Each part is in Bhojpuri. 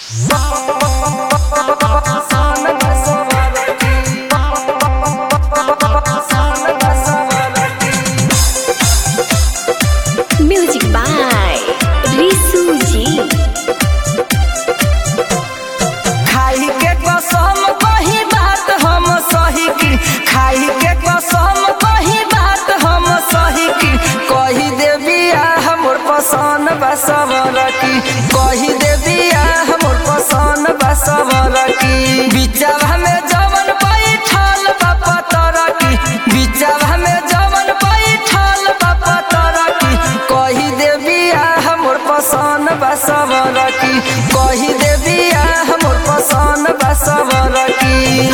म्यूजिक बाय रिसू जी। खाई के कसम कही बात हम सही की, खाई के कसम कही बात हम सही की। कही देबिया हमर पसंद बा सवर की, कही देबिया हमर पसंद बा सवर की। बिचवा में जवन बैठल बा पतर की, बिचवा में जवन बैठल बा पतर की। कही देबिया हमर पसंद बा सवर की, कही देबिया हमर पसंद बा सवर की।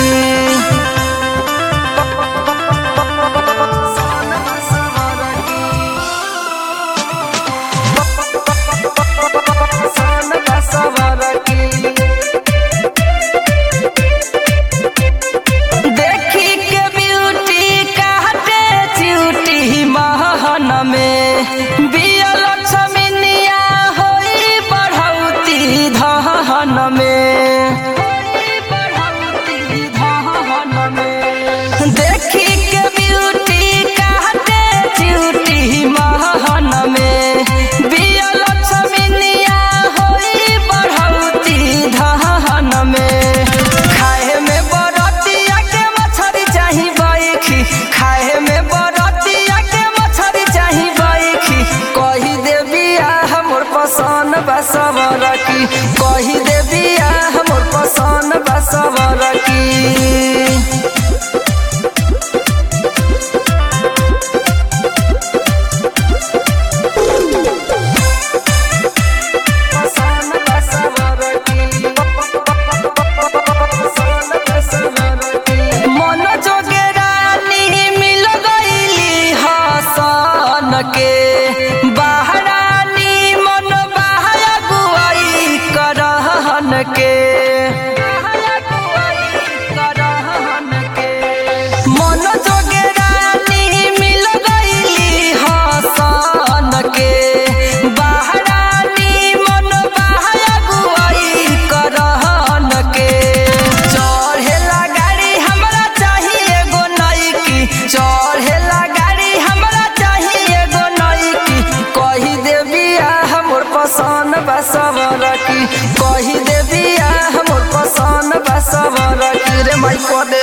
देखी के ब्यूटी काटे च्यूटी महन में, बिया लक्ष्मीनिया होई बढ़ौती धहन में। देखी के ब्यूटी काटे च्यूटी महन में, बिया लक्ष्मीनिया होई बढ़ौती धहन में। खाए में बरतिया के मछरी चाही बैखी, खाए में बरतिया के मछरी चाही बैखी। कही देबिया हमर पसंद बा सवर की, कही देबिया हमर पसंद बा सवर की। मन जोगे रानी मिल गईली हसन के, बहरानी मन बहाया गुआई करहन के। मन जोगे रानी मिल गईली हसन के, बहरानी मन बहाया गुआई करहन के। चढ़ेला गाड़ी हमरा चाहिए एगो नईकी, चढ़ेला गाड़ी हमरा चाहिए एगो नईकी। कही देबिया हमर पसंद बा सवर की, कही देबिया हमर पसंद बा सवर की। रे माई को